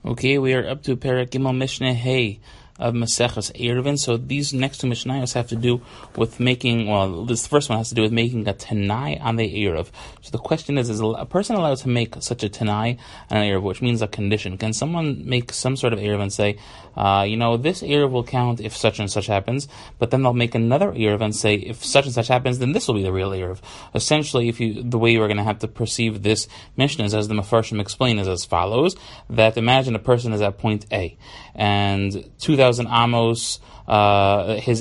Okay, we are up to Perek Gimel Mishneh Hey of Maseches Eruvin. So these next two Mishnayos have to do with making, this first one has to do with making a Tanai on the Eruv. So the question is a person allowed to make such a Tanai on an Eruv, which means a condition? Can someone make some sort of Eruv and say, this Eruv will count if such and such happens, but then they'll make another Eruv and say, if such and such happens, then this will be the real Eruv. Essentially, the way you are going to have to perceive this Mishnah is, as the Mefarshim explain, is as follows, that imagine a person is at point A, and 2,000 amos, his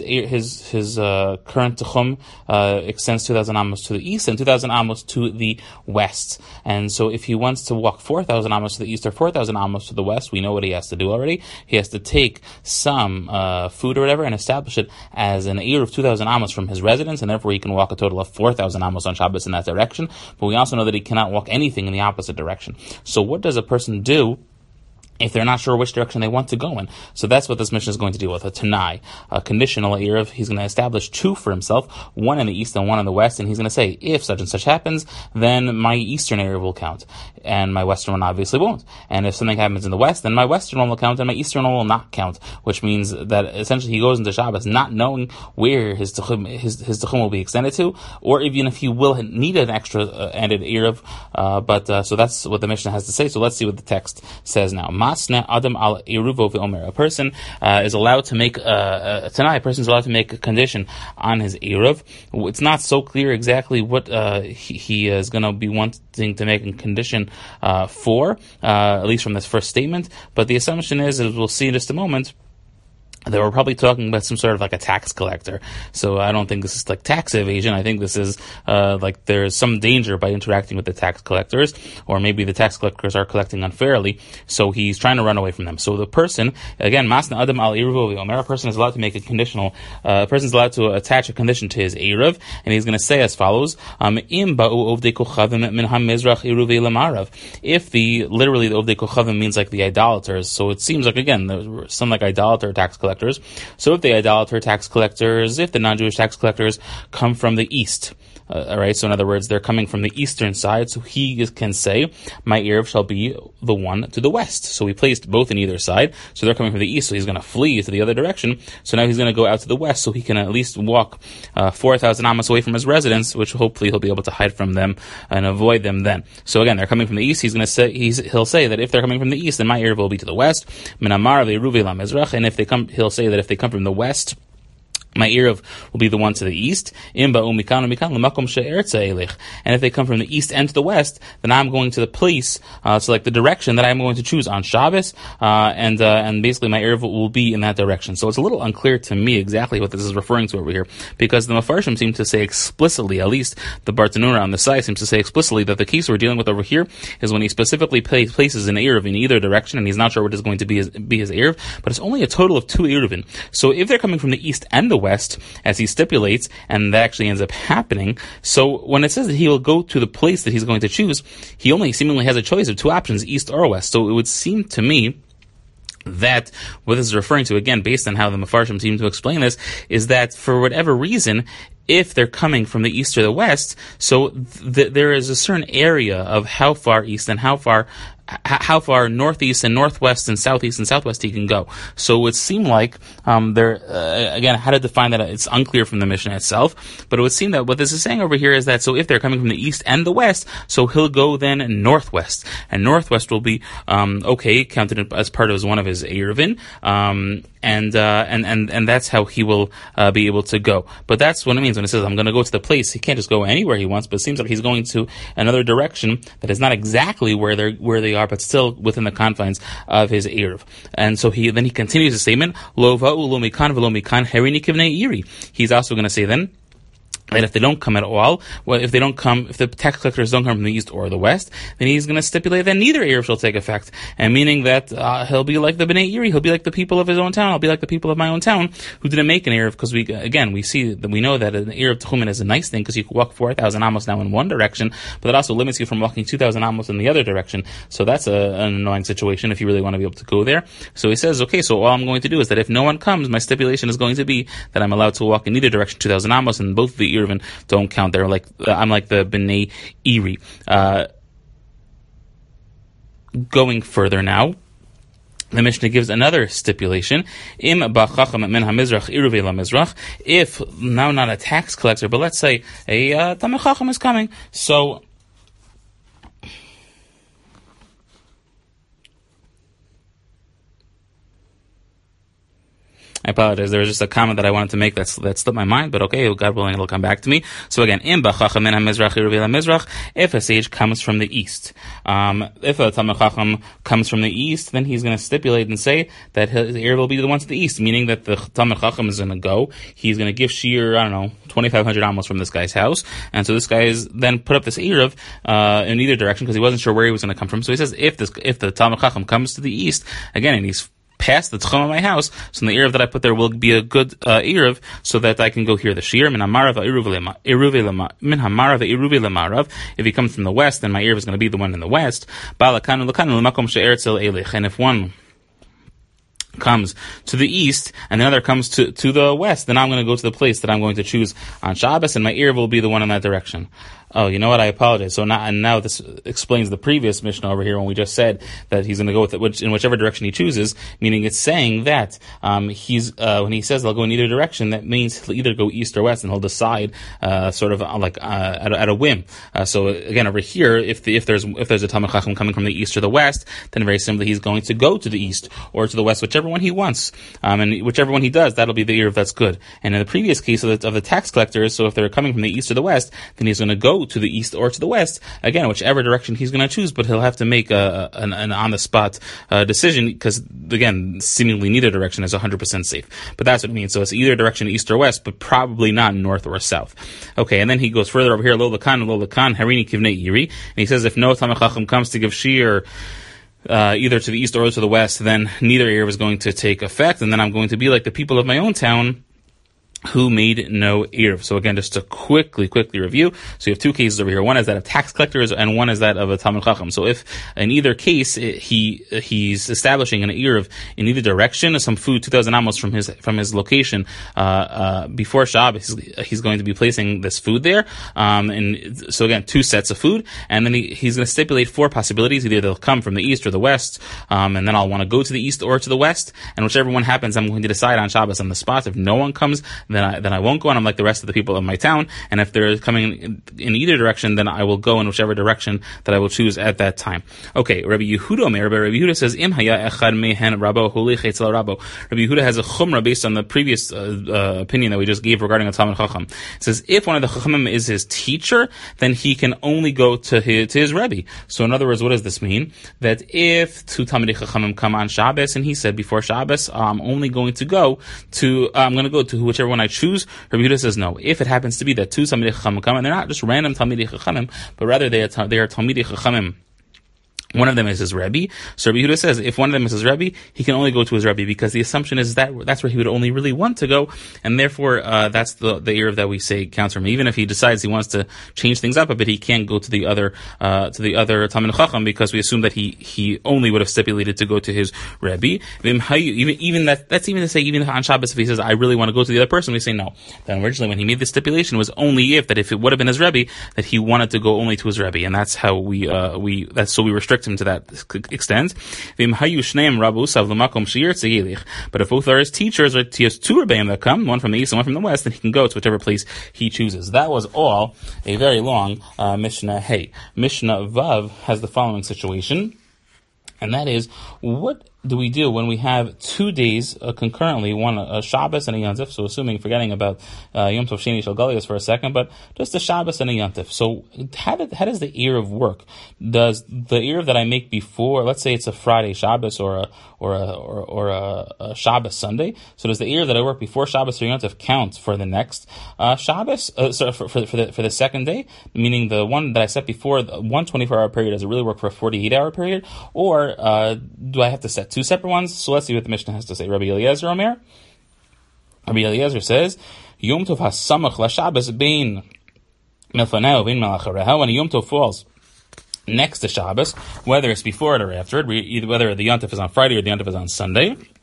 current Tchum extends 2,000 amos to the east and 2,000 amos to the west. And so if he wants to walk 4,000 amos to the east or 4,000 amos to the west, we know what he has to do already. He has to take some food or whatever and establish it as an ear of 2,000 amos from his residence, and therefore he can walk a total of 4,000 amos on Shabbos in that direction. But we also know that he cannot walk anything in the opposite direction. So what does a person do if they're not sure which direction they want to go in? So that's what this mission is going to deal with, a Tanai, a conditional Eruv. He's going to establish two for himself, one in the east and one in the west, and he's going to say, if such and such happens, then my eastern Eruv will count, and my western one obviously won't. And if something happens in the west, then my western one will count, and my eastern one will not count, which means that essentially he goes into Shabbos not knowing where his Tchum will be extended to, or even if he will need an extra ended Eruv. So that's what the Mishnah has to say. So let's see what the text says now. Adam al Eruvo v'omer. A person is allowed to make a Tanai. A person is allowed to make a condition on his Eruv. It's not so clear exactly what he is going to be wanting to make a condition for, at least from this first statement. But the assumption is, as we'll see in just a moment, they were probably talking about some sort of like a tax collector. So I don't think this is like tax evasion. I think this is like there's some danger by interacting with the tax collectors, or maybe the tax collectors are collecting unfairly, so he's trying to run away from them. So the person, again, Masna Adam al Eruv v'omer, a person is allowed to make a conditional, a person is allowed to attach a condition to his Eruv, and he's going to say as follows, Im ba'u ovdei kochavim min ha-mizrach Eruvei lamarav. If literally the ovdei kochavim means like the idolaters, so it seems like, again, there's some like idolater tax collectors. So if the idolater tax collectors, if the non-Jewish tax collectors come from the east, alright, so in other words, they're coming from the eastern side, so he can say, my Eruv shall be the one to the west. So we placed both in either side, so they're coming from the east, so he's going to flee to the other direction, so now he's going to go out to the west, so he can at least walk 4,000 amos away from his residence, which hopefully he'll be able to hide from them and avoid them then. So again, they're coming from the east, he's going to say, he'll say that if they're coming from the east, then my Eruv will be to the west, minamar ve'eruvei lamizrach, and if they come, he'll say that if they come from the west, my Eruv will be the one to the east. And if they come from the east and to the west, then I'm going to the place, so like the direction that I'm going to choose on Shabbos, and basically my Eruv will be in that direction. So it's a little unclear to me exactly what this is referring to over here, because the Mefarshim seem to say explicitly, at least the Bartanura on the side seems to say explicitly, that the case we're dealing with over here is when he specifically places an Eruv in either direction, and he's not sure what is going to be his Eruv, but it's only a total of 2 Eruvin. So if they're coming from the east and the west, as he stipulates, and that actually ends up happening. So when it says that he will go to the place that he's going to choose, he only seemingly has a choice of 2 options, east or west. So it would seem to me that what this is referring to, again, based on how the Mefarshim seem to explain this, is that for whatever reason, if they're coming from the east or the west, so there is a certain area of how far east and how far northeast and northwest and southwest he can go. So it would seem like again, how to define that, it's unclear from the Mishnah itself, but it would seem that what this is saying over here is that, so if they're coming from the east and the west, so he'll go then northwest, and northwest will be counted as part of one of his Eruvin, and that's how he will be able to go. But that's what it means when it says I'm going to go to the place. He can't just go anywhere he wants, but it seems like he's going to another direction that is not exactly where they are, but still within the confines of his Eruv. And so he continues the statement, Lo va'u lo mikan v'lo mikan herini kivnei iri. He's also going to say then that if they don't come at all, if the tax collectors don't come from the east or the west, then he's going to stipulate that neither Eruv shall take effect, and meaning that he'll be like the Bnei Iri, he'll be like the people of his own town, I'll be like the people of my own town who didn't make an Eruv, because we know that an Eruv Tchumen is a nice thing, because you can walk 4,000 amos now in one direction, but it also limits you from walking 2,000 amos in the other direction, so that's an annoying situation if you really want to be able to go there. So he says, okay, so all I'm going to do is that if no one comes, my stipulation is going to be that I'm allowed to walk in either direction 2,000 amos, and both the Eruvin don't count. They're like, I'm like the Bnei Iri. Going further now, The Mishnah gives another stipulation. Im ba'chacham min hamizrach iruvei lamizrach. If now not a tax collector, but let's say a Talmid Chacham is coming, so I apologize. There was just a comment that I wanted to make that slipped my mind, but okay, God willing, it'll come back to me. So again, im ba'chacham min hamizrach iruvei lamizrach. If a sage comes from the east, if a Talmid Chacham comes from the east, then he's going to stipulate and say that his ear will be the one to the east, meaning that the Talmid Chacham is going to go. He's going to give shear, 2,500 amos from this guy's house, and so this guy is then put up this eruv in either direction because he wasn't sure where he was going to come from. So he says, if the Talmid Chacham comes to the east again, and he's past the tchum of my house, so the eruv that I put there will be a good eruv, so that I can go hear the shear. Min hamarav iruvei lemarav. If he comes from the west, then my eruv is going to be the one in the west. And if one comes to the east and the other comes to the west, then I'm going to go to the place that I'm going to choose on Shabbos, and my eruv will be the one in that direction. Oh, you know what? I apologize. So now this explains the previous Mishnah over here when we just said that he's going to go with it in whichever direction he chooses, meaning it's saying that when he says they'll go in either direction, that means he'll either go east or west, and he'll decide at a whim. So again, over here, if there's a Talmid Chacham coming from the east or the west, then very simply he's going to go to the east or to the west, whichever one he wants, and whichever one he does, that'll be the eruv that's good. And in the previous case of the tax collectors, so if they're coming from the east or the west, then he's going to go to the east or to the west, again, whichever direction he's going to choose, but he'll have to make an on-the-spot decision, because, again, seemingly neither direction is 100% safe. But that's what it means. So it's either direction, east or west, but probably not north or south. Okay, and then he goes further over here, lo lakan, harini kivnei iri, and he says if no Talmid Chacham comes to give shear either to the east or to the west, then neither eruv is going to take effect, and then I'm going to be like the people of my own town who made no eruv. So again, just to quickly review. So you have two cases over here. One is that of tax collectors, and one is that of a Talmid Chacham. So if in either case he's establishing an eruv in either direction, some food 2,000 amos from his location before Shabbos, he's going to be placing this food there. And so again, two sets of food, and then he's going to stipulate four possibilities. Either they'll come from the east or the west, and then I'll want to go to the east or to the west, and whichever one happens, I'm going to decide on Shabbos on the spot. If no one comes, then I won't go, and I'm like the rest of the people of my town. And if they're coming in either direction, then I will go in whichever direction that I will choose at that time. Okay, Rabbi Yehuda says, Im haya echad mehen rabo holich etzel rabo. Rabbi Yehuda has a chumrah based on the previous opinion that we just gave regarding a Talmid Chacham. It says if one of the Chachamim is his teacher, then he can only go to his Rebbe. So in other words, what does this mean? That if two Talmidei Chachamim come on Shabbos, and he said before Shabbos, I'm going to go to whichever one I choose, Rabbi Yehuda says no. If it happens to be that two Talmidei Chachamim come, and they're not just random Talmidei Chachamim, but rather they are Talmidei Chachamim, one of them is his Rebbe. So Rabbi Yehuda says if one of them is his Rebbe, he can only go to his Rebbe, because the assumption is that that's where he would only really want to go, and therefore that's the eruv that we say counts for him. Even if he decides he wants to change things up a bit, he can't go to the other Talmid Chacham, because we assume that he only would have stipulated to go to his Rebbe. Even that's even to say, even on Shabbos, if he says I really want to go to the other person, we say no. Then originally when he made the stipulation, was only if it would have been his Rebbe, that he wanted to go only to his Rebbe, and that's how we restrict him to that extent. But if both are his teachers, or he has two Rebbeim that come, one from the east and one from the west, then he can go to whichever place he chooses. That was all a very long Mishnah Hey. Mishnah Vav has the following situation, and that is, what do we do when we have 2 days concurrently, one a Shabbos and a Yontif? So forgetting about Yom Tov Sheni Shel Galios for a second, but just a Shabbos and a Yontif. So how does the eruv work? Does the eruv that I make before, let's say it's a Friday Shabbos or a Shabbos Sunday, so does the eruv that I work before Shabbos or Yontif count for the next Shabbos? For the second day, meaning the one that I set before, the 124-hour period, does it really work for a 48-hour period, or do I have to set two separate ones? So let's see what the Mishnah has to say. Rabbi Eliezer Omer. Rabbi Eliezer says, Yom Tov hasamach laShabbos bein milfaneo bein malachareha. When a Yom Tov falls next to Shabbos, whether it's before it or after it, whether the Yom Tov is on Friday or the Yom Tov is on Sunday,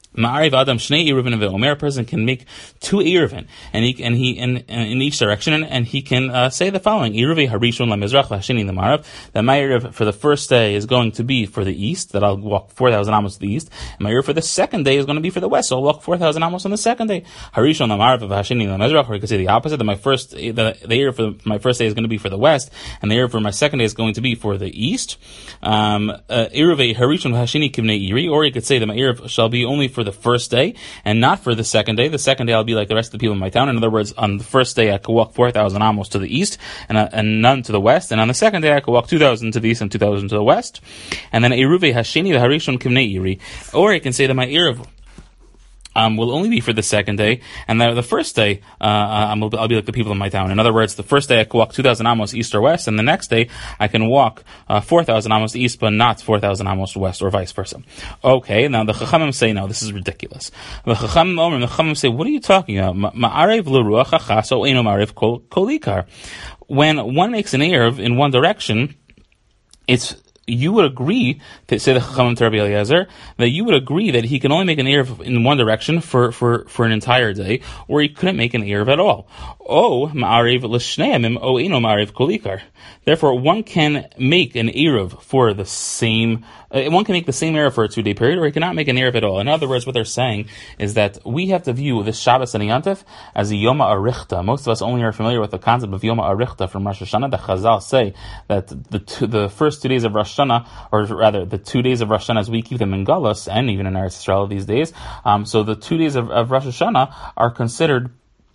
Ma'ariv Adam Shnei Eruvin Omer, a person can make 2 Eruvin, and in each direction, and he can say the following: Eruvi Harishon LaMizrach Hashini LaMarav. That my Eruv for the first day is going to be for the east, that I'll walk 4,000 amos to the east, and my Eruv for the second day is going to be for the west, so I'll walk 4,000 amos on the second day. Harishon LaMarav of Hashini LaMizrach, or you could say the opposite: that the Eruv for my first day is going to be for the west, and the Eruv for my second day is going to be for the east. Eruvi Harishon Hashini Kivnei Iri, or you could say that my Eruv shall be only for the first day and not for the second day. The second day I'll be like the rest of the people in my town. In other words, on the first day I could walk 4,000 amos to the east and none to the west, and on the second day I could walk 2,000 to the east and 2,000 to the west. And then Eruve Hasheni the Harishon Kimnei Iri, or I can say that my Eruv will only be for the second day, and the first day I'll be like the people in my town. In other words, the first day I can walk 2,000 amos east or west, and the next day I can walk 4,000 amos east, but not 4,000 amos west, or vice versa. Okay, now the Chachamim say, no, this is ridiculous. The Chachamim say, what are you talking about? Ma'arev l'ruach hachaso eino ma'arev kol ikar. When one makes an erev in one direction, you would agree, to say the Chachamim to Rabbi Eliezer, that you would agree that he can only make an erev in one direction for an entire day, or he couldn't make an erev at all. Ma'arev l'shneimim o eino ma'arev kol ikar. Therefore, one can make an erev for the same. One can make the same erev for a 2-day period, or he cannot make an erev at all. In other words, what they're saying is that we have to view this Shabbos and Yantif as a Yoma Arichta. Most of us only are familiar with the concept of Yoma Arichta from Rosh Hashanah. The Chazal say that the first 2 days of Rosh Hashanah, or rather the 2 days of Rosh Hashanah, as we keep them in Galus and even in Eretz Yisrael these days. So the 2 days of Rosh Hashanah are considered.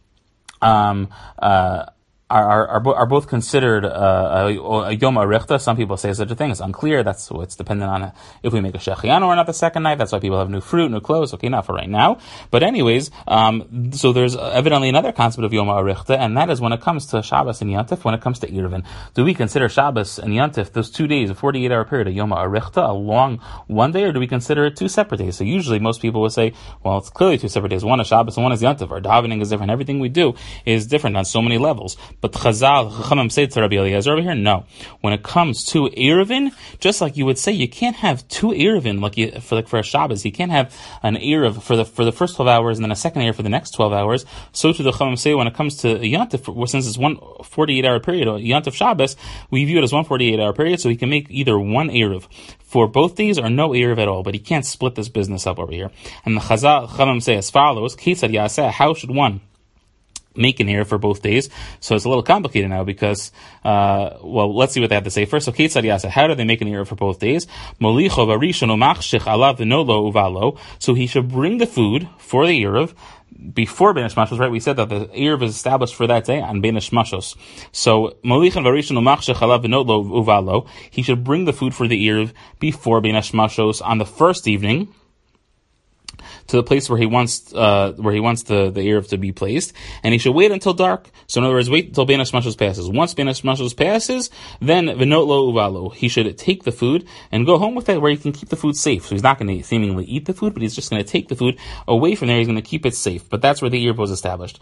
Are both considered a Yom Arichta. Some people say such a thing. It's unclear. It's dependent on if we make a Shechianu or not the second night. That's why people have new fruit, new clothes. Okay, not for right now. But anyways, so there's evidently another concept of Yom Arichta, and that is when it comes to Shabbos and Yantif, when it comes to Eruvin. Do we consider Shabbos and Yantif, those 2 days, a 48-hour period, a Yom Arichta, a long one day, or do we consider it 2 separate days? So usually most people would say, well, it's clearly 2 separate days. One is Shabbos and one is Yantif. Our davening is different. Everything we do is different on so many levels. But Chachamim say to Rabbi Eliezer over here, no. When it comes to Eruvin, just like you would say, you can't have 2 Eruvin for a Shabbos. You can't have an Eruv for the first 12 hours and then a second Eruv for the next 12 hours. So to the Chachamim say, when it comes to Yantif, since it's one 48-hour period, Yantif Shabbos, we view it as one 48-hour period, so he can make either one Eruv for both days or no Eruv at all, but he can't split this business up over here. And the Chachamim say as follows: Kitzad Yaseh, how should one make an erev for both days? So it's a little complicated now because, let's see what they have to say first. So Ketzad Yaseh, how do they make an erev for both days? Molicho v'rishon umachshich alav v'nolo uvalo. So he should bring the food for the erev before Bein Hashmashos, right? We said that the erev is established for that day on Bein Hashmashos. So Molicho v'rishon umachshich alav v'nolo uvalo. He should bring the food for the erev before Bein Hashmashos on the first evening to the place where he wants the erev to be placed, and he should wait until dark. So in other words, wait until Bein Hashmashos passes. Once Bein Hashmashos passes, then v'not lo uvalo. He should take the food and go home with it where he can keep the food safe. So he's not going to seemingly eat the food, but he's just going to take the food away from there. He's going to keep it safe. But that's where the erev was established.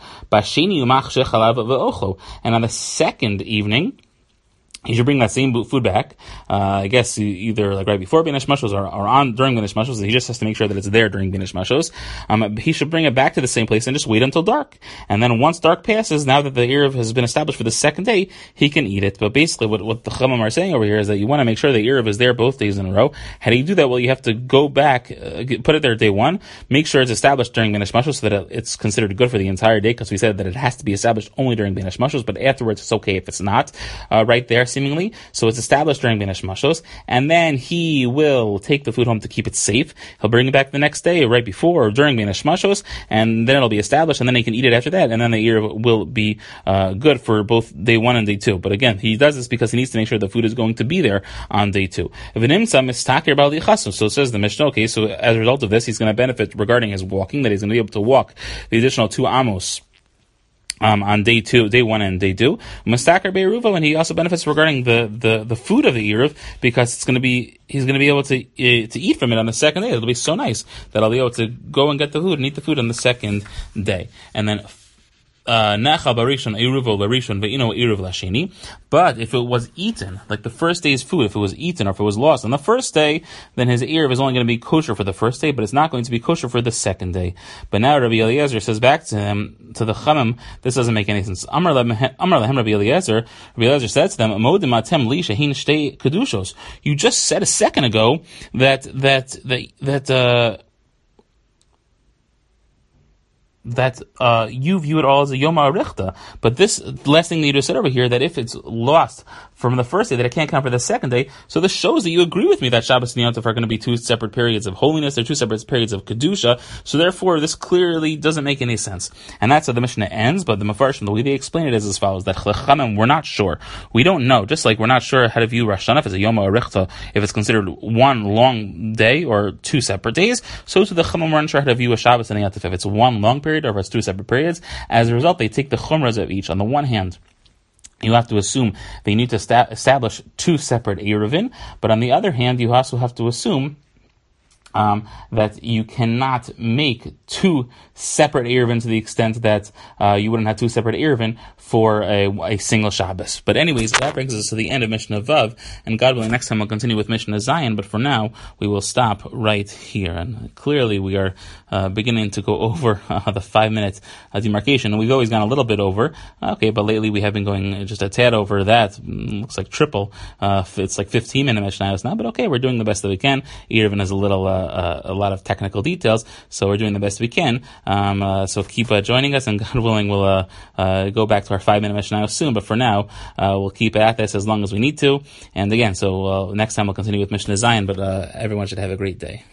And on the second evening, he should bring that same food back. I guess either like right before Bein Hashmashos or on during Bein Hashmashos. He just has to make sure that it's there during Bein Hashmashos. He should bring it back to the same place and just wait until dark. And then once dark passes, now that the erev has been established for the second day, he can eat it. But basically, what the Chachamim are saying over here is that you want to make sure the erev is there both days in a row. How do you do that? Well, you have to go back, put it there day one, make sure it's established during Bein Hashmashos so that it's considered good for the entire day, because we said that it has to be established only during Bein Hashmashos, but afterwards it's okay if it's not right there, seemingly. So it's established during Bein Hashmashos, and then he will take the food home to keep it safe. He'll bring it back the next day, right before or during Bein Hashmashos, and then it'll be established, and then he can eat it after that, and then the erev will be good for both day 1 and day 2. But again, he does this because he needs to make sure the food is going to be there on day 2. So it says the Mishnah, okay, so as a result of this, he's going to benefit regarding his walking, that he's going to be able to walk the additional 2 amos on day 1 and day 2. Mustakar Beiruva, and he also benefits regarding the food of the erev, because he's going to be able to eat from it on the second day. It'll be so nice that I'll be able to go and get the food and eat the food on the second day. And then Necha barishon eruvo barishon ve'ino eruv lasheni. But if it was eaten, like the first day's food, if it was eaten or if it was lost on the first day, then his eruv is only going to be kosher for the first day, but it's not going to be kosher for the second day. But now Rabbi Eliezer says back to him, to the Chamim, this doesn't make any sense. Amar lehem Rabbi Eliezer said to them, Modim atem li shehin shtei kedushos. You just said a second ago that you view it all as a Yom HaArichta. But this last thing that you just said over here, that if it's lost from the first day, that it can't count for the second day, so this shows that you agree with me that Shabbos and Yom Tov are going to be two separate periods of holiness, they're two separate periods of Kedusha, so therefore this clearly doesn't make any sense. And that's how the Mishnah ends, but the Mefarshim, the way they explain it is as follows, that Chachamim, we're not sure. We don't know, just like we're not sure how to view Rosh Hashanah as a Yom HaArichta, if it's considered one long day or two separate days, so to the Chachamim, we're not sure how to view a Shabbos and Yom Tov, if it's one long period or if it's two separate periods. As a result, they take the chumras of each. On the one hand, you have to assume they need to establish two separate eruvin, but on the other hand, you also have to assume that you cannot make two separate eruvin to the extent that you wouldn't have two separate eruvin for a single Shabbos. But anyways, that brings us to the end of Mishnah Vav, and God willing, next time we'll continue with Mishnah Zion, but for now, we will stop right here. And clearly, we are beginning to go over the 5-minute demarcation, and we've always gone a little bit over, but lately we have been going just a tad over that. Looks like triple. It's like 15-minute Mishnahs now, but okay, we're doing the best that we can. Eruvin is a lot of technical details, so we're doing the best we can. So keep joining us, and God willing, we'll go back to our 5-minute Mishnah soon. But for now, we'll keep at this as long as we need to. And again, so next time we'll continue with Mishnah Zion. But everyone should have a great day.